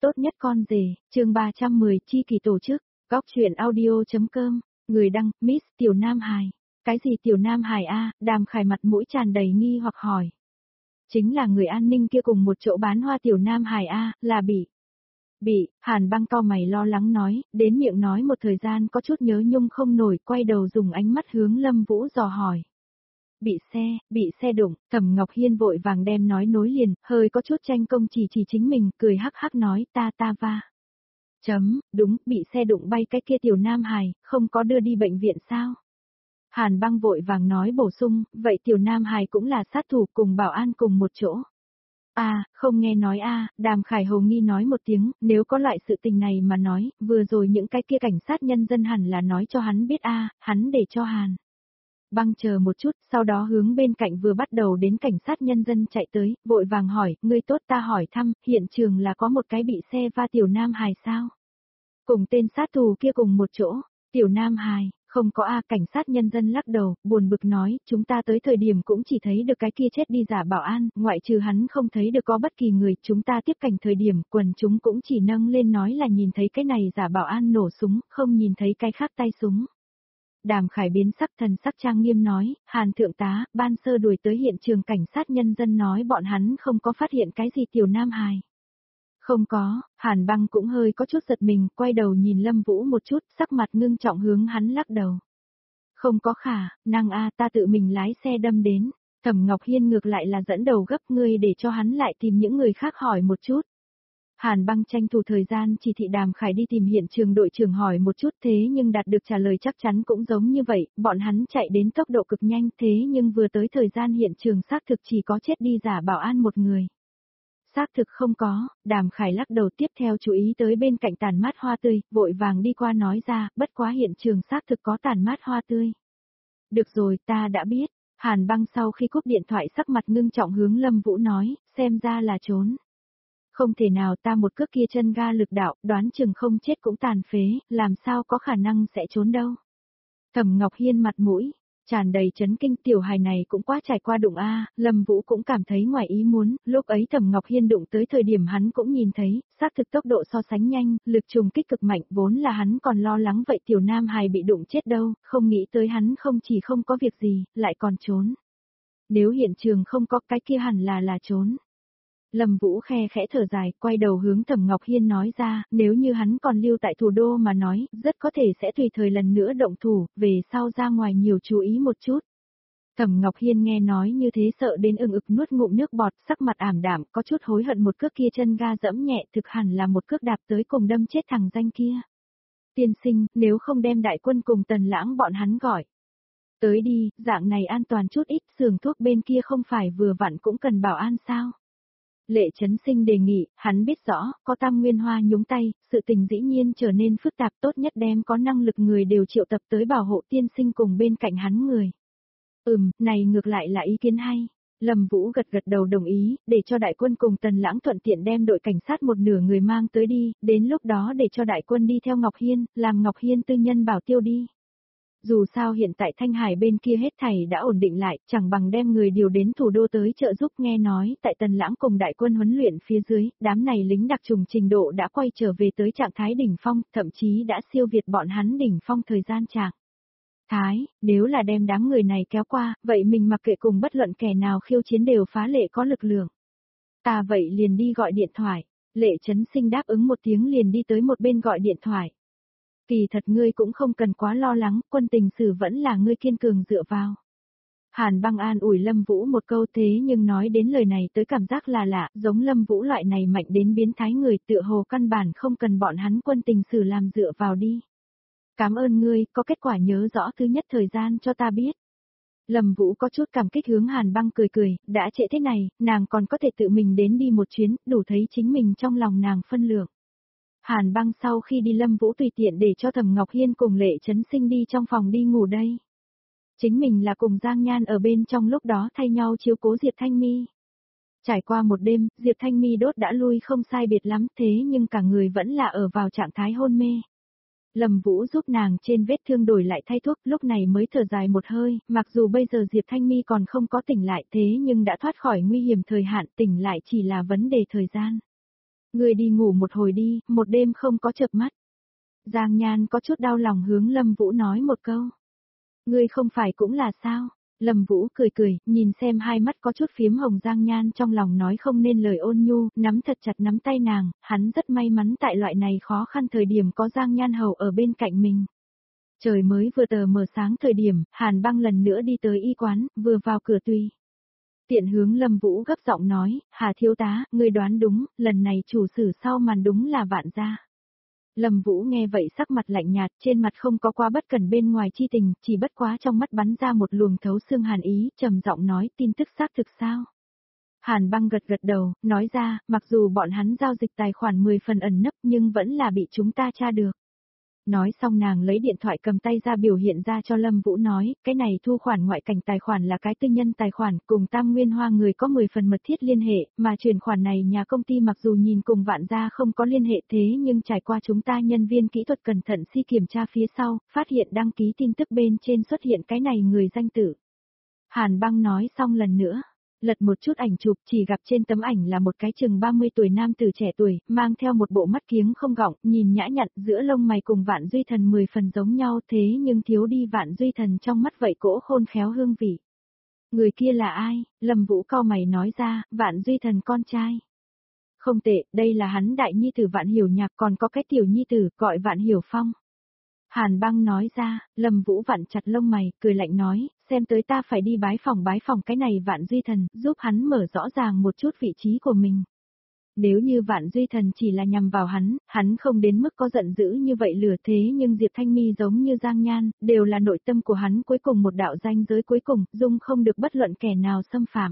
Tốt nhất con rể, chương 310 chi kỳ tổ chức, góc chuyện audio.com, người đăng, Miss Tiểu Nam Hải. Cái gì Tiểu Nam Hải a? Đàm Khải mặt mũi tràn đầy nghi hoặc hỏi. Chính là người an ninh kia cùng một chỗ bán hoa Tiểu Nam Hải a, là Bị, Hàn Băng cau mày lo lắng nói, đến miệng nói một thời gian có chút nhớ nhung không nổi, quay đầu dùng ánh mắt hướng Lâm Vũ dò hỏi. Bị xe đụng, Thẩm Ngọc Hiên vội vàng đem nói nối liền, hơi có chút tranh công chỉ chính mình, cười hắc hắc nói ta va. Đúng, bị xe đụng bay cái kia Tiểu Nam Hải, không có đưa đi bệnh viện sao? Hàn Băng vội vàng nói bổ sung, vậy Tiểu Nam Hải cũng là sát thủ cùng bảo an cùng một chỗ. Không nghe nói Đàm Khải hồ nghi nói một tiếng, nếu có loại sự tình này mà nói, vừa rồi những cái kia cảnh sát nhân dân hẳn là nói cho hắn biết hắn để cho Hàn Băng chờ một chút, sau đó hướng bên cạnh vừa bắt đầu đến cảnh sát nhân dân chạy tới, vội vàng hỏi, ngươi tốt ta hỏi thăm, hiện trường là có một cái bị xe va Tiểu Nam Hải sao? Cùng tên sát thủ kia cùng một chỗ, Tiểu Nam Hải, không có cảnh sát nhân dân lắc đầu, buồn bực nói, chúng ta tới thời điểm cũng chỉ thấy được cái kia chết đi giả bảo an, ngoại trừ hắn không thấy được có bất kỳ người, chúng ta tiếp cảnh thời điểm, quần chúng cũng chỉ nâng lên nói là nhìn thấy cái này giả bảo an nổ súng, không nhìn thấy cái khác tay súng. Đàm Khải biến sắc thần sắc trang nghiêm nói, Hàn thượng tá, ban sơ đuổi tới hiện trường cảnh sát nhân dân nói bọn hắn không có phát hiện cái gì Tiểu Nam Hải. Không có, Hàn Băng cũng hơi có chút giật mình, quay đầu nhìn Lâm Vũ một chút, sắc mặt ngưng trọng hướng hắn lắc đầu. Không có khả năng ta tự mình lái xe đâm đến. Thẩm Ngọc Hiên ngược lại là dẫn đầu gấp ngươi để cho hắn lại tìm những người khác hỏi một chút. Hàn Băng tranh thủ thời gian chỉ thị Đàm Khải đi tìm hiện trường đội trưởng hỏi một chút, thế nhưng đạt được trả lời chắc chắn cũng giống như vậy, bọn hắn chạy đến tốc độ cực nhanh, thế nhưng vừa tới thời gian hiện trường xác thực chỉ có chết đi giả bảo an một người. Xác thực không có, Đàm Khải lắc đầu, tiếp theo chú ý tới bên cạnh tàn mát hoa tươi, vội vàng đi qua nói ra, bất quá hiện trường xác thực có tàn mát hoa tươi. Được rồi, ta đã biết. Hàn Băng sau khi cúp điện thoại sắc mặt ngưng trọng hướng Lâm Vũ nói, xem ra là trốn. Không thể nào, ta một cước kia chân ga lực đạo, đoán chừng không chết cũng tàn phế, làm sao có khả năng sẽ trốn đâu. Thẩm Ngọc Hiên mặt mũi tràn đầy chấn kinh, tiểu hài này cũng quá trải qua đụng Lâm Vũ cũng cảm thấy ngoài ý muốn, lúc ấy Thẩm Ngọc Hiên đụng tới thời điểm hắn cũng nhìn thấy, xác thực tốc độ so sánh nhanh, lực trùng kích cực mạnh, vốn là hắn còn lo lắng vậy Tiểu Nam Hài bị đụng chết đâu, không nghĩ tới hắn không chỉ không có việc gì, lại còn trốn. Nếu hiện trường không có cái kia hẳn là trốn. Lâm Vũ khe khẽ thở dài, quay đầu hướng Thẩm Ngọc Hiên nói ra, nếu như hắn còn lưu tại thủ đô mà nói, rất có thể sẽ tùy thời lần nữa động thủ, về sau ra ngoài nhiều chú ý một chút. Thẩm Ngọc Hiên nghe nói như thế sợ đến ực nuốt ngụm nước bọt, sắc mặt ảm đạm, có chút hối hận một cước kia chân ga dẫm nhẹ, thực hẳn là một cước đạp tới cùng đâm chết thằng danh kia. Tiên sinh, nếu không đem đại quân cùng Tần Lãng bọn hắn gọi tới đi, dạng này an toàn chút ít, xưởng thuốc bên kia không phải vừa vặn cũng cần bảo an sao? Lệ Chấn Sinh đề nghị, hắn biết rõ, có Tam Nguyên Hoa nhúng tay, sự tình dĩ nhiên trở nên phức tạp, tốt nhất đem có năng lực người đều triệu tập tới bảo hộ tiên sinh cùng bên cạnh hắn người. Này ngược lại là ý kiến hay. Lâm Vũ gật đầu đồng ý, để cho đại quân cùng Tần Lãng thuận tiện đem đội cảnh sát một nửa người mang tới đi, đến lúc đó để cho đại quân đi theo Ngọc Hiên, làm Ngọc Hiên tư nhân bảo tiêu đi. Dù sao hiện tại Thanh Hải bên kia hết thảy đã ổn định lại, chẳng bằng đem người điều đến thủ đô tới trợ giúp, nghe nói, tại Tần Lãng cùng đại quân huấn luyện phía dưới, đám này lính đặc trùng trình độ đã quay trở về tới trạng thái đỉnh phong, thậm chí đã siêu việt bọn hắn đỉnh phong thời gian trạng thái, nếu là đem đám người này kéo qua, vậy mình mặc kệ cùng bất luận kẻ nào khiêu chiến đều phá lệ có lực lượng. Ta vậy liền đi gọi điện thoại. Lệ Chấn Sinh đáp ứng một tiếng liền đi tới một bên gọi điện thoại. Kỳ thật ngươi cũng không cần quá lo lắng, quân tình sử vẫn là ngươi kiên cường dựa vào. Hàn Băng an ủi Lâm Vũ một câu, thế nhưng nói đến lời này tới cảm giác là lạ, giống Lâm Vũ loại này mạnh đến biến thái người, tựa hồ căn bản không cần bọn hắn quân tình sử làm dựa vào đi. Cảm ơn ngươi, có kết quả nhớ rõ thứ nhất thời gian cho ta biết. Lâm Vũ có chút cảm kích hướng Hàn Băng cười, đã trễ thế này, nàng còn có thể tự mình đến đi một chuyến, đủ thấy chính mình trong lòng nàng phân lượng. Hàn Băng sau khi đi Lâm Vũ tùy tiện để cho Thẩm Ngọc Hiên cùng Lệ Chấn Sinh đi trong phòng đi ngủ đây. Chính mình là cùng Giang Nhan ở bên trong lúc đó thay nhau chiếu cố Diệp Thanh Mi. Trải qua một đêm, Diệp Thanh Mi đốt đã lui không sai biệt lắm, thế nhưng cả người vẫn là ở vào trạng thái hôn mê. Lâm Vũ giúp nàng trên vết thương đổi lại thay thuốc, lúc này mới thở dài một hơi, mặc dù bây giờ Diệp Thanh Mi còn không có tỉnh lại thế nhưng đã thoát khỏi nguy hiểm thời hạn, tỉnh lại chỉ là vấn đề thời gian. Ngươi đi ngủ một hồi đi, một đêm không có chợp mắt. Giang Nhan có chút đau lòng hướng Lâm Vũ nói một câu. Ngươi không phải cũng là sao? Lâm Vũ cười cười, nhìn xem hai mắt có chút phiếm hồng Giang Nhan trong lòng nói không nên lời ôn nhu, nắm thật chặt nắm tay nàng, hắn rất may mắn tại loại này khó khăn thời điểm có Giang Nhan hầu ở bên cạnh mình. Trời mới vừa tờ mờ sáng thời điểm, Hàn Băng lần nữa đi tới y quán, vừa vào cửa tùy. Tiện hướng Lâm Vũ gấp giọng nói, Hà thiếu tá, ngươi đoán đúng, lần này chủ sử sau màn đúng là Vạn gia. Lâm Vũ nghe vậy sắc mặt lạnh nhạt, trên mặt không có qua bất cẩn bên ngoài chi tình, chỉ bất quá trong mắt bắn ra một luồng thấu xương hàn ý, trầm giọng nói tin tức xác thực sao. Hàn Băng gật gật đầu, nói ra, mặc dù bọn hắn giao dịch tài khoản 10 phần ẩn nấp nhưng vẫn là bị chúng ta tra được. Nói xong nàng lấy điện thoại cầm tay ra biểu hiện ra cho Lâm Vũ nói, cái này thu khoản ngoại cảnh tài khoản là cái tư nhân tài khoản, cùng Tam Nguyên Hoa người có 10 phần mật thiết liên hệ, mà chuyển khoản này nhà công ty mặc dù nhìn cùng Vạn gia không có liên hệ thế nhưng trải qua chúng ta nhân viên kỹ thuật cẩn thận kiểm tra phía sau, phát hiện đăng ký tin tức bên trên xuất hiện cái này người danh tử. Hàn Băng nói xong lần nữa. Lật một chút ảnh chụp chỉ gặp trên tấm ảnh là một cái chừng 30 tuổi nam tử trẻ tuổi, mang theo một bộ mắt kiếng không gọng, nhìn nhã nhặn giữa lông mày cùng Vạn Duy Thần 10 phần giống nhau thế nhưng thiếu đi Vạn Duy Thần trong mắt vậy cỗ khôn khéo hương vị. Người kia là ai? Lâm Vũ cau mày nói ra, Vạn Duy Thần con trai. Không tệ, đây là hắn đại nhi tử Vạn Hiểu Nhạc còn có cái tiểu nhi tử gọi Vạn Hiểu Phong. Hàn Băng nói ra, Lâm Vũ vặn chặt lông mày, cười lạnh nói, xem tới ta phải đi bái phòng cái này Vạn Duy Thần, giúp hắn mở rõ ràng một chút vị trí của mình. Nếu như Vạn Duy Thần chỉ là nhằm vào hắn không đến mức có giận dữ như vậy lửa thế nhưng Diệp Thanh Mi giống như Giang Nhan, đều là nội tâm của hắn cuối cùng một đạo ranh giới cuối cùng, dung không được bất luận kẻ nào xâm phạm.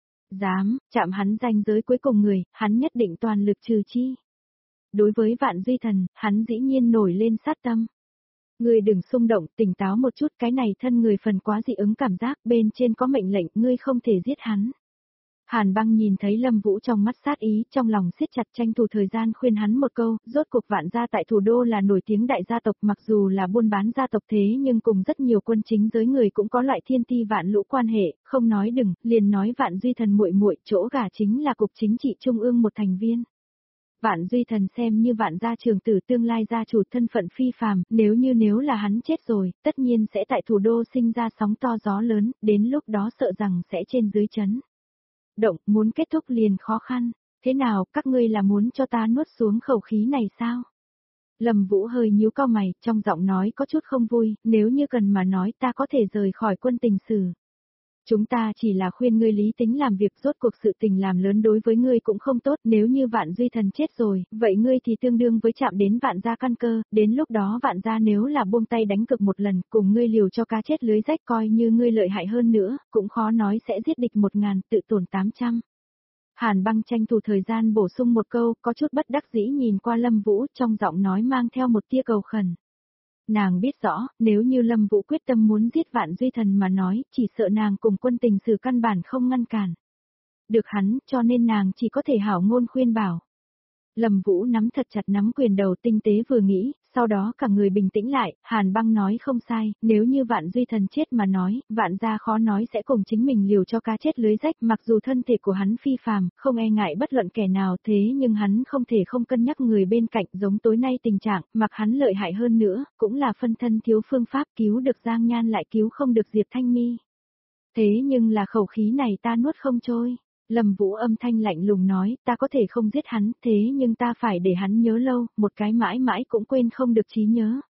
Dám, chạm hắn ranh giới cuối cùng người, hắn nhất định toàn lực trừ chi. Đối với Vạn Duy Thần, hắn dĩ nhiên nổi lên sát tâm. Ngươi đừng xung động, tỉnh táo một chút, cái này thân người phần quá dị ứng cảm giác, bên trên có mệnh lệnh, ngươi không thể giết hắn. Hàn Băng nhìn thấy Lâm Vũ trong mắt sát ý, trong lòng siết chặt tranh thủ thời gian khuyên hắn một câu, rốt cuộc Vạn gia tại thủ đô là nổi tiếng đại gia tộc mặc dù là buôn bán gia tộc thế nhưng cùng rất nhiều quân chính giới người cũng có loại thiên ti vạn lũ quan hệ, không nói đừng, liền nói Vạn Duy Thần muội muội chỗ gả chính là cục chính trị trung ương một thành viên. Vạn Duy Thần xem như Vạn gia trường tử tương lai gia chủ thân phận phi phàm, nếu là hắn chết rồi, tất nhiên sẽ tại thủ đô sinh ra sóng to gió lớn, đến lúc đó sợ rằng sẽ trên dưới chấn. Động, muốn kết thúc liền khó khăn, thế nào, các ngươi là muốn cho ta nuốt xuống khẩu khí này sao? Lâm Vũ hơi nhíu cau mày, trong giọng nói có chút không vui, nếu như cần mà nói ta có thể rời khỏi quân tình sử. Chúng ta chỉ là khuyên ngươi lý tính làm việc, rốt cuộc sự tình làm lớn đối với ngươi cũng không tốt, nếu như Vạn Duy Thần chết rồi, vậy ngươi thì tương đương với chạm đến Vạn gia căn cơ, đến lúc đó Vạn gia nếu là buông tay đánh cược một lần, cùng ngươi liều cho cá chết lưới rách coi như ngươi lợi hại hơn nữa, cũng khó nói sẽ giết địch 1000 tự tổn 800. Hàn Băng tranh thủ thời gian bổ sung một câu, có chút bất đắc dĩ nhìn qua Lâm Vũ, trong giọng nói mang theo một tia cầu khẩn. Nàng biết rõ, nếu như Lâm Vũ quyết tâm muốn giết Vạn Duy Thần mà nói, chỉ sợ nàng cùng quân tình sử căn bản không ngăn cản. Được hắn, cho nên nàng chỉ có thể hảo ngôn khuyên bảo. Lâm Vũ nắm thật chặt nắm quyền đầu tinh tế vừa nghĩ, sau đó cả người bình tĩnh lại, Hàn Băng nói không sai, nếu như Vạn Duy Thần chết mà nói, Vạn gia khó nói sẽ cùng chính mình liều cho cá chết lưới rách, mặc dù thân thể của hắn phi phàm, không e ngại bất luận kẻ nào thế nhưng hắn không thể không cân nhắc người bên cạnh giống tối nay tình trạng, mặc hắn lợi hại hơn nữa, cũng là phân thân thiếu phương pháp cứu được Giang Nhan lại cứu không được Diệp Thanh Mi. Thế nhưng là khẩu khí này ta nuốt không trôi. Lâm Vũ âm thanh lạnh lùng nói, ta có thể không giết hắn, thế nhưng ta phải để hắn nhớ lâu, một cái mãi mãi cũng quên không được trí nhớ.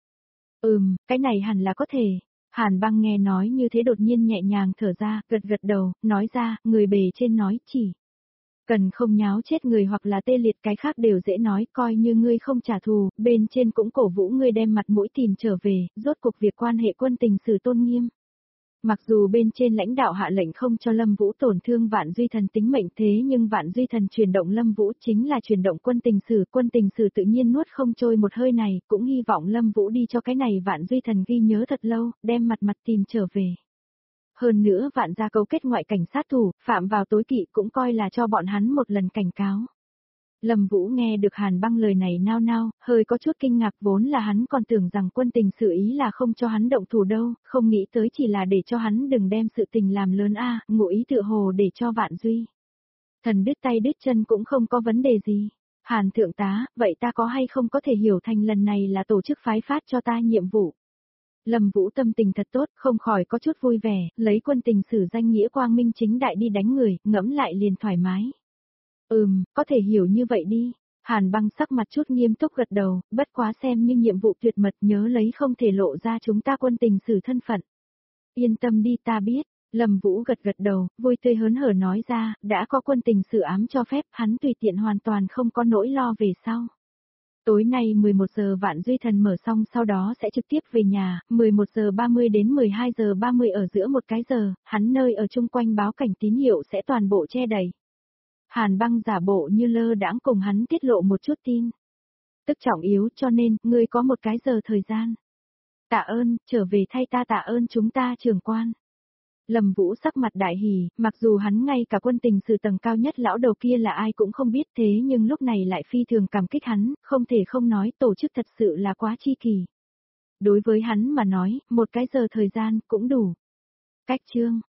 Cái này hẳn là có thể. Hàn Băng nghe nói như thế đột nhiên nhẹ nhàng thở ra, gật gật đầu, nói ra, người bề trên nói chỉ. Cần không nháo chết người hoặc là tê liệt cái khác đều dễ nói, coi như ngươi không trả thù, bên trên cũng cổ vũ ngươi đem mặt mũi tìm trở về, rốt cuộc việc quan hệ quân tình sử tôn nghiêm. Mặc dù bên trên lãnh đạo hạ lệnh không cho Lâm Vũ tổn thương Vạn Duy Thần tính mệnh thế nhưng Vạn Duy Thần chuyển động Lâm Vũ chính là chuyển động quân tình sử tự nhiên nuốt không trôi một hơi này, cũng hy vọng Lâm Vũ đi cho cái này Vạn Duy Thần ghi nhớ thật lâu, đem mặt tìm trở về. Hơn nữa Vạn gia cấu kết ngoại cảnh sát thủ, phạm vào tối kỵ cũng coi là cho bọn hắn một lần cảnh cáo. Lâm Vũ nghe được Hàn Băng lời này nao nao, hơi có chút kinh ngạc vốn là hắn còn tưởng rằng quân tình sự ý là không cho hắn động thủ đâu, không nghĩ tới chỉ là để cho hắn đừng đem sự tình làm lớn ngụ ý tự hồ để cho Vạn Duy. Thần đứt tay đứt chân cũng không có vấn đề gì. Hàn thượng tá, vậy ta có hay không có thể hiểu thành lần này là tổ chức phái phát cho ta nhiệm vụ? Lâm Vũ tâm tình thật tốt, không khỏi có chút vui vẻ, lấy quân tình sử danh nghĩa quang minh chính đại đi đánh người, ngẫm lại liền thoải mái. Có thể hiểu như vậy đi. Hàn Băng sắc mặt chút nghiêm túc gật đầu, bất quá xem như nhiệm vụ tuyệt mật, nhớ lấy không thể lộ ra chúng ta quân tình sử thân phận. Yên tâm đi, ta biết. Lâm Vũ gật gật đầu, vui tươi hớn hở nói ra, đã có quân tình sử ám cho phép, hắn tùy tiện hoàn toàn không có nỗi lo về sau. Tối nay 11 giờ Vạn Duy Thần mở xong sau đó sẽ trực tiếp về nhà, 11 giờ 30 đến 12 giờ 30 ở giữa một cái giờ, hắn nơi ở chung quanh báo cảnh tín hiệu sẽ toàn bộ che đầy. Hàn Băng giả bộ như lơ đãng cùng hắn tiết lộ một chút tin. Tức trọng yếu cho nên, ngươi có một cái giờ thời gian. Tạ ơn, trở về thay ta tạ ơn chúng ta trưởng quan. Lâm Vũ sắc mặt đại hỉ, mặc dù hắn ngay cả quân tình sử tầng cao nhất lão đầu kia là ai cũng không biết thế nhưng lúc này lại phi thường cảm kích hắn, không thể không nói tổ chức thật sự là quá chi kỳ. Đối với hắn mà nói, một cái giờ thời gian cũng đủ. Cách chương.